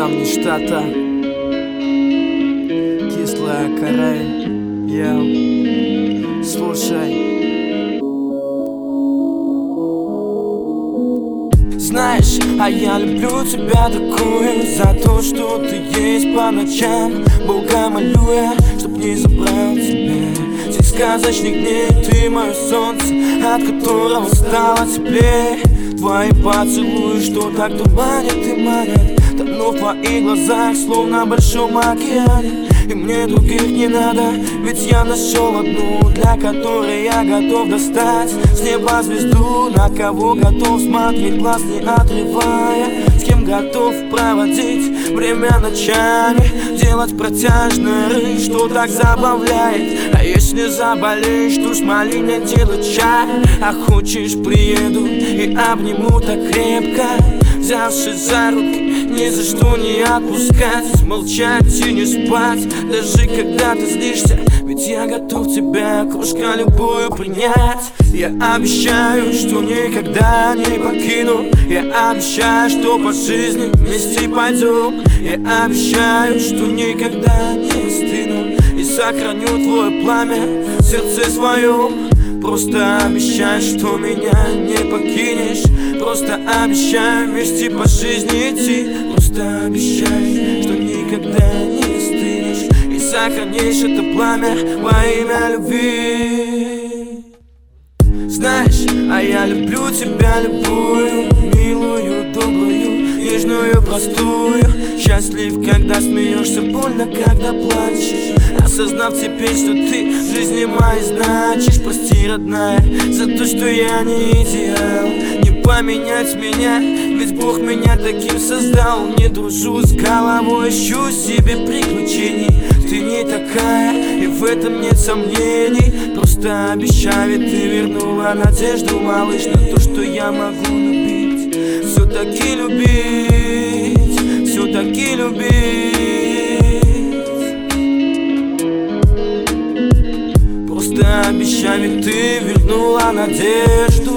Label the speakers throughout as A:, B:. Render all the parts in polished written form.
A: камни штата, кислая карель. Слушай. Знаешь, а я люблю тебя такую за то, что ты есть по ночам. Бога молю я, чтоб не забрал тебя. Тех сказочных дней ты мое солнце, от которого стало теплее. Твои поцелуи, что так туманят и манят, тону в твоих глазах, словно в большом океане. И мне других не надо, ведь я нашел одну, для которой я готов достать с неба звезду. На кого готов смотреть, глаз не отрывая, с кем готов проводить время ночами, делать протяжный рык, что так забавляет. А если заболеешь, то смоли мне делать чай. А хочешь, приеду и обниму так крепко, взявшись за руки, ни за что не отпускать, молчать и не спать, даже когда ты злишься. Ведь я готов тебя, кружка, любую принять. Я обещаю, что никогда не покину. Я обещаю, что по жизни вместе пойдем. Я обещаю, что никогда не остыну и сохраню твое пламя в сердце своем. Просто обещай, что меня не покинешь. Просто обещай вместе по жизни идти. Просто обещай, что никогда не остынешь и сохранишь это пламя во имя любви. Знаешь, а я люблю тебя любую, милую, добрую, нежную, простую. Счастлив, когда смеешься, больно, когда плачешь, осознав теперь, что ты в жизни моей значишь. Прости, родная, за то, что я не идеал. Не поменять меня, ведь Бог меня таким создал. Не дружу с головой, ищу себе приключений. Ты не такая, и в этом нет сомнений. Просто обещай, ведь ты вернула надежду, малыш, на то, что я могу любить, все-таки любить, все-таки любить. Просто обещай, ведь ты вернула надежду.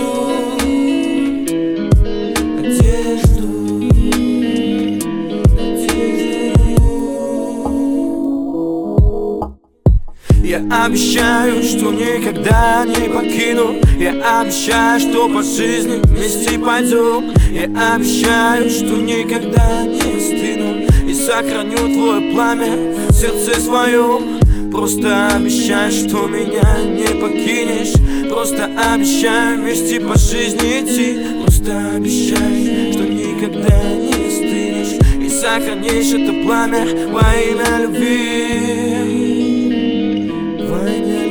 A: Я обещаю, что никогда не покину. Я обещаю, что по жизни вместе пойдем. Я обещаю, что никогда не остыну и сохраню твое пламя в сердце своем. Просто обещай, что меня не покинешь. Просто обещай вместе по жизни идти. Просто обещай, что никогда не остынешь и сохранишь это пламя во имя любви. Во имя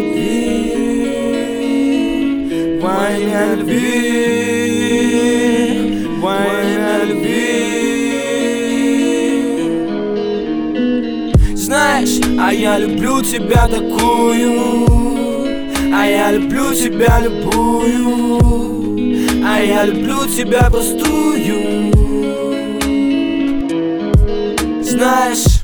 A: любви, во имя любви. Знаешь, а я люблю тебя такую, а я люблю тебя любую, а я люблю тебя простую. Знаешь,